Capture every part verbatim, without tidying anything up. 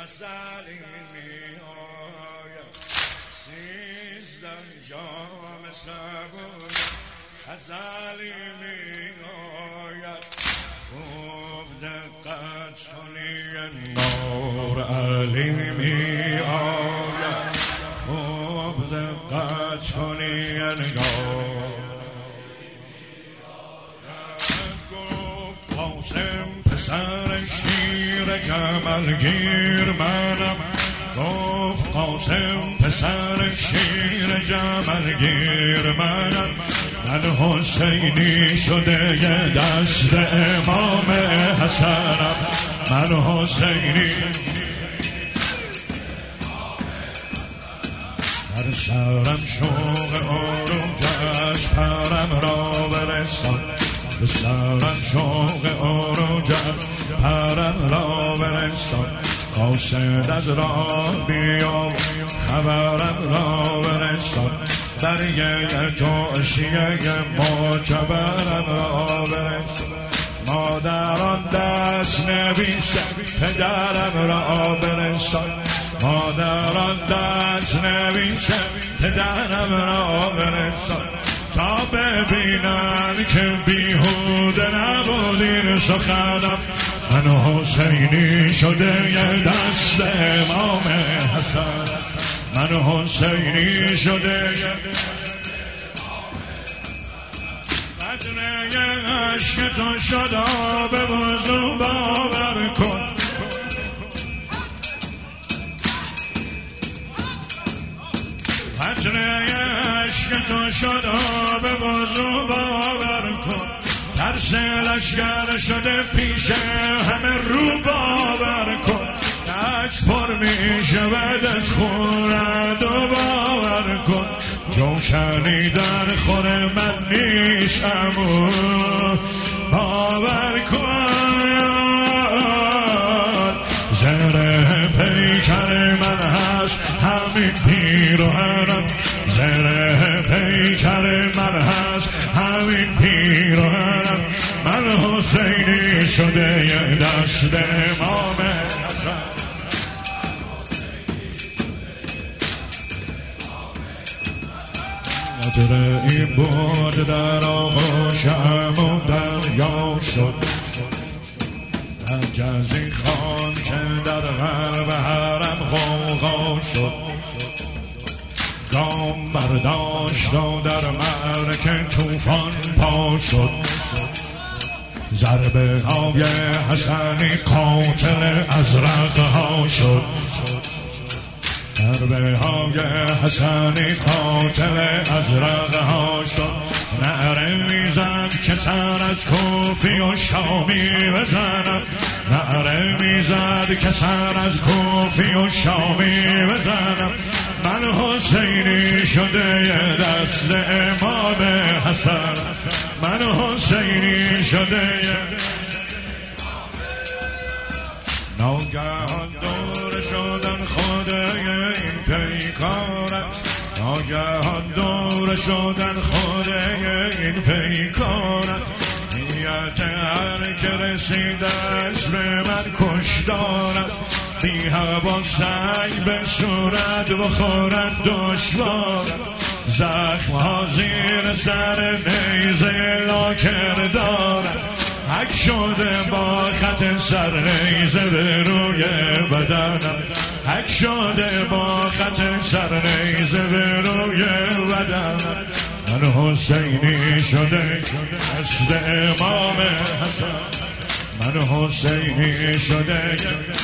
مسئله می آید سیزده جام صبور غزلی می آید خوب دقت کنی نور علی می آید خوب دقت کنی نور گفت قاسم پسر شیر جملگیر منم گفت قاسم پسر شیر جملگیر منم من حسینی شده یه دست امام حسنم من حسینی در سرم شوق عروجش پرم را برسان به سرم شوق عروجش پرم را برسان قاصد از راه بیا خبرم را برسان درگه توشیه معتبرم را برسان مادران دست نویسه پدرم را برسان مادران دست نویسه پدرم را برسان تا ببینن که بیهوده نبودین سخنم من حسینی شده یه دست امام حسن من حسینی شده یه قطره عشق تو شد به وضو باور کن قطره عشق تو شد به وضو باور کن ترس لشگر شده پیش همه رو باور کن کش پر می شود از خورد و باور کن جوشنی در خور من نیست امو باور کن زره پیکر من هست همین پیراهنم زره پیکر من هست همین پیراهنم من حسینی شده یه دست امام حسن قطر این بود در آغوشم و دریا شد عجزی خان که در غرب حرم غوغا شد گام برداشت و در معرکه طوفان پا شد ضربه های حسنی قاتل ازرق ها شد ضربه های حسنی قاتل ازرق ها شد نعره میزد که سر از کوفی و شامی بزنم نعره میزد که سر از کوفی و شامی بزنم من حسینی شده یه دست امام حسن من حسینی شده یه ناگهان دور شدن خدای این پیکارم ناگهان دور شدن خدای این پیکارم نیت هر که رسیدش به من کشدارم بی هوا سنگ به صورت بخورد دشوارم زخم ها زیر سر نیزه لاکر دارم حک شده با خط سر نیزه به روی بدنم حک شده با خط سر نیزه به روی بدنم من حسینی شده دست امام حسن من حسینی شده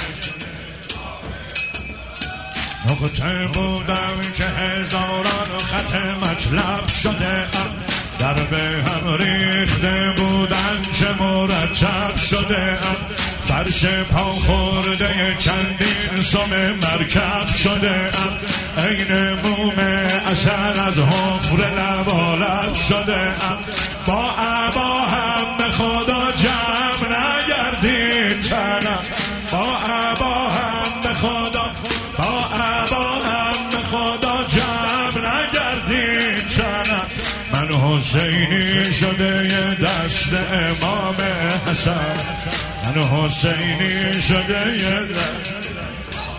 نقطه بودم که هزاران خط مطلب شده در به هم ریخته بودن چه مرتب شده ام فرش پا خورده چندین سم مرکب شده ام عین موم اثر از حفر لبالب شده ام با عبا هم به خدا جمع نگردید تنم با عبا هم به خدا با عبا هم به خدا جمع نگردید تنم من حسینی شده یه دست امام حسن من حسینی شده یه